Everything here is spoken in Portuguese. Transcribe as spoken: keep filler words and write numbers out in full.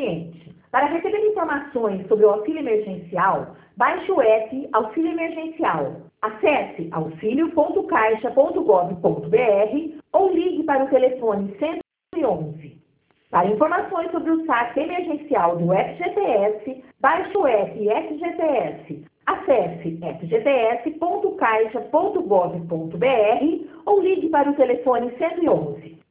cliente. Para receber informações sobre o auxílio emergencial, baixe o app Auxílio Emergencial. Acesse auxilio ponto caixa ponto gov ponto br ou ligue para o telefone cento e onze. Para informações sobre o saque emergencial do F G T S, baixe o app F G T S. Acesse f g t s ponto caixa ponto gov ponto br ou ligue para o telefone cento e onze.